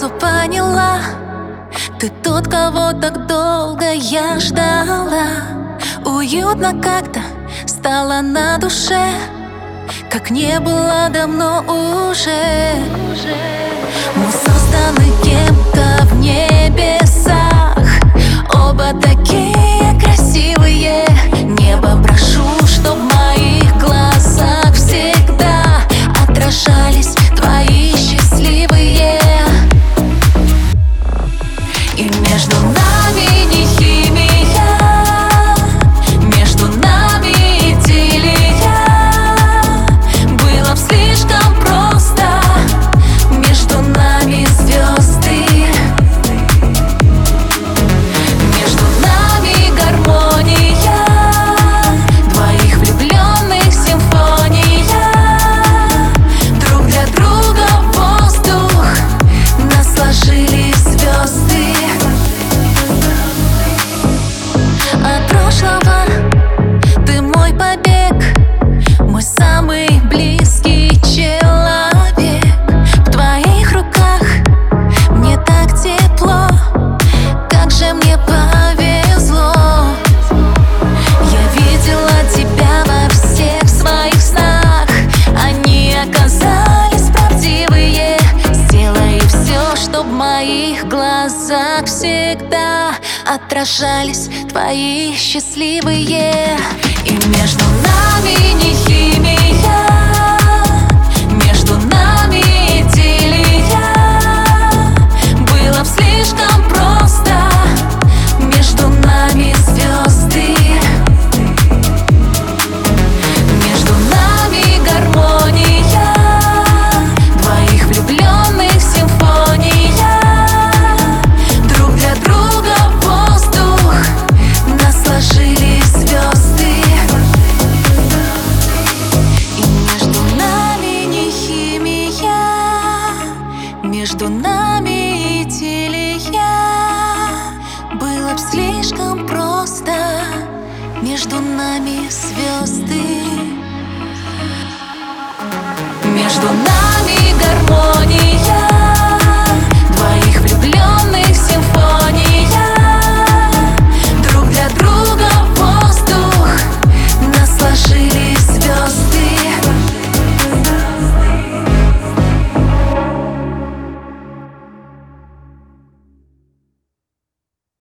сразу поняла, ты тот, кого так долго я ждала. Уютно как-то стало на душе, как не было давно уже. Мы созданы кем-то в небесах, оба такие красивые. Небо прошу, чтоб в моих глазах всегда отражались твои счастливые. И между нами не химия, между нами идиллия. Было б слишком просто, между нами звезды. Между нами гармония, двоих влюбленных симфония. Друг для друга воздух, нас сложили звезды. От прошлого ты мой побег, мой самый близкий человек. В твоих руках мне так тепло, как же мне повезло. Я видела тебя во всех своих снах, они оказались правдивые. Сделай все, чтоб в моих глазах всегда отражались твои счастливые. И между нами не химия, между нами идиллия. Было б слишком просто, между нами звезды. Между нами гармония, двоих влюбленных симфония. Друг для друга воздух, нас сложили звезды. И между нами не химия, между нами идиллия. Было б слишком просто, между нами звезды. Между нами гармония,